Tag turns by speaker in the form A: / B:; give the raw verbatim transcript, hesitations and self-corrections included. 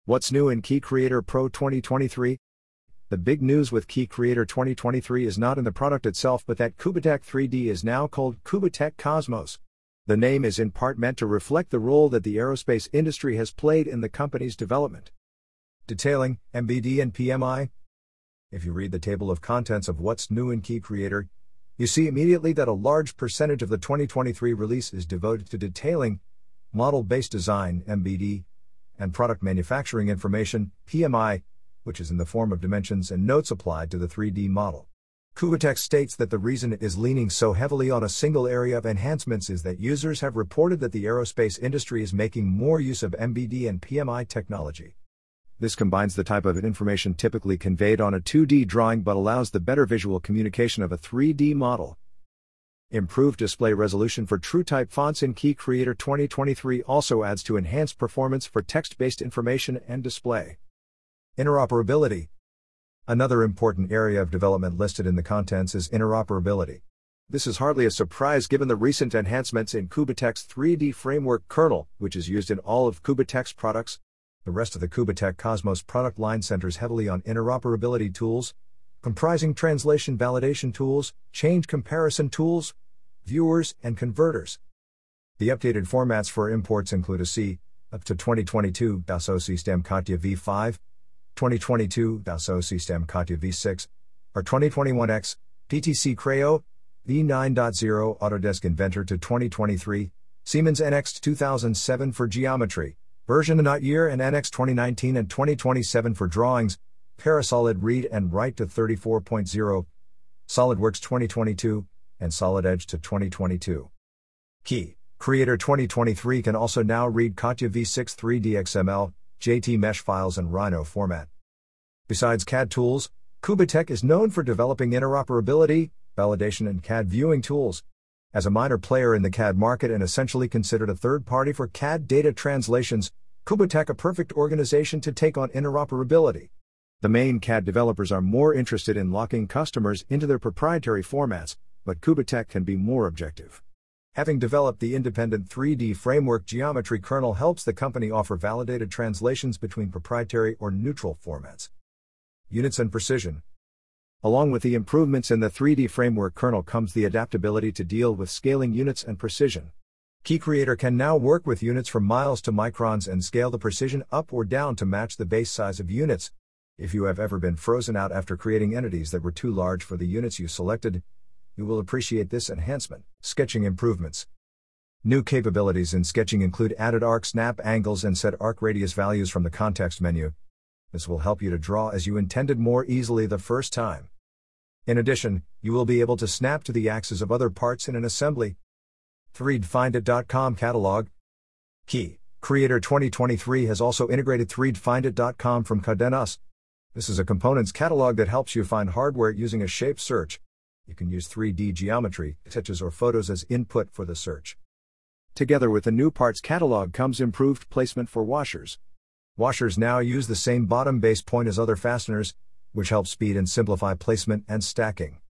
A: What's new in Key Creator Pro twenty twenty-three? The big news with Key Creator twenty twenty-three is not in the product itself but that Kubatech three D is now called Kubatech Cosmos. The name is in part meant to reflect the role that the aerospace industry has played in the company's development. Detailing, M B D and P M I. If you read the table of contents of what's new in Key Creator, you see immediately that a large percentage of the twenty twenty-three release is devoted to detailing, model-based design, M B D, and product manufacturing information, P M I, which is in the form of dimensions and notes applied to the three D model. Kubatech states that the reason it is leaning so heavily on a single area of enhancements is that users have reported that the aerospace industry is making more use of M B D and P M I technology. This combines the type of information typically conveyed on a two D drawing but allows the better visual communication of a three D model. Improved display resolution for TrueType fonts in Key Creator twenty twenty-three also adds to enhanced performance for text-based information and display. Interoperability. Another important area of development listed in the contents is interoperability. This is hardly a surprise given the recent enhancements in Kubatech's three D framework kernel, which is used in all of Kubatech's products. The rest of the Kubatech Cosmos product line centers heavily on interoperability tools, comprising translation validation tools, change comparison tools, viewers, and converters. The updated formats for imports include a C, up to twenty twenty-two O System Katya v five, twenty twenty-two O System Katya v six, or twenty twenty-one X, P T C Creo, v nine point zero Autodesk Inventor to twenty twenty-three, Siemens N X two thousand seven for geometry, version and not year and N X twenty nineteen and twenty twenty-seven for drawings, Parasolid read and write to thirty-four point zero, SolidWorks twenty twenty-two, and Solid Edge to twenty twenty-two. Key Creator twenty twenty-three can also now read Katya v six three D X M L, J T Mesh files and Rhino format. Besides C A D tools, Kubatech is known for developing interoperability, validation and C A D viewing tools. As a minor player in the C A D market and essentially considered a third party for C A D data translations, Kubatech a perfect organization to take on interoperability. The main C A D developers are more interested in locking customers into their proprietary formats, but Kubatech can be more objective. Having developed the independent three D framework geometry kernel helps the company offer validated translations between proprietary or neutral formats. Units and precision. Along with the improvements in the three D framework kernel comes the adaptability to deal with scaling units and precision. Key Creator can now work with units from miles to microns and scale the precision up or down to match the base size of units. If you have ever been frozen out after creating entities that were too large for the units you selected, you will appreciate this enhancement. Sketching improvements. New capabilities in sketching include added arc snap angles and set arc radius values from the context menu. This will help you to draw as you intended more easily the first time. In addition, you will be able to snap to the axes of other parts in an assembly. three D Find It dot com catalog. Key Creator twenty twenty-three has also integrated three D Find It dot com from Cadenas. This is a components catalog that helps you find hardware using a shape search. You can use three D geometry, sketches or photos as input for the search. Together with the new parts catalog comes improved placement for washers. Washers now use the same bottom base point as other fasteners, which helps speed and simplify placement and stacking.